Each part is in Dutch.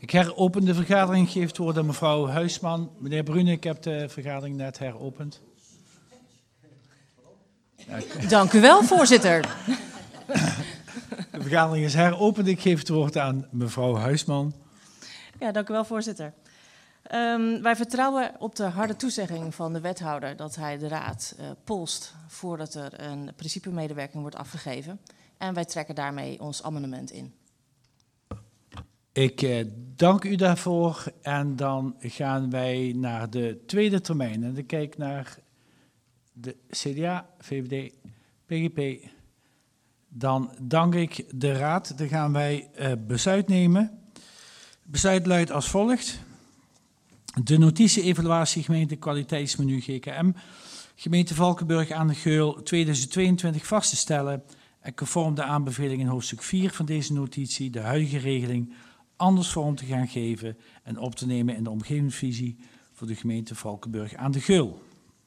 Ik heropen de vergadering. Geef het woord aan mevrouw Huisman. Meneer Brune, ik heb de vergadering net heropend. Dank u wel, voorzitter. De vergadering is heropend. Ik geef het woord aan mevrouw Huisman. Ja, dank u wel, voorzitter. Wij vertrouwen op de harde toezegging van de wethouder dat hij de raad polst voordat er een principemedewerking wordt afgegeven. En wij trekken daarmee ons amendement in. Ik dank u daarvoor en dan gaan wij naar de tweede termijn. En ik kijk naar de CDA, VVD, PGP. Dan dank ik de raad. Dan gaan wij besluit nemen. Besluit luidt als volgt. De notitie-evaluatie gemeente kwaliteitsmenu GKM. Gemeente Valkenburg aan de Geul 2022 vast te stellen. En conform de aanbeveling in hoofdstuk 4 van deze notitie de huidige regeling anders vorm te gaan geven en op te nemen in de omgevingsvisie voor de gemeente Valkenburg aan de Geul.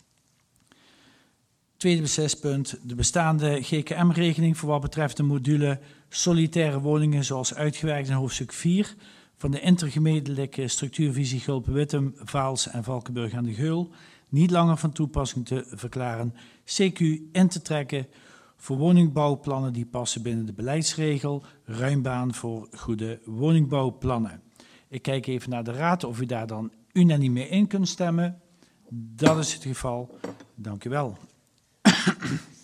Tweede beslispunt, de bestaande GKM-regeling voor wat betreft de module solitaire woningen zoals uitgewerkt in hoofdstuk 4 van de intergemeentelijke structuurvisie Gulpen-Wittem, Vaals en Valkenburg aan de Geul niet langer van toepassing te verklaren, CQ in te trekken voor woningbouwplannen die passen binnen de beleidsregel, ruim baan voor goede woningbouwplannen. Ik kijk even naar de raad of u daar dan unaniem mee in kunt stemmen. Dat is het geval. Dank u wel.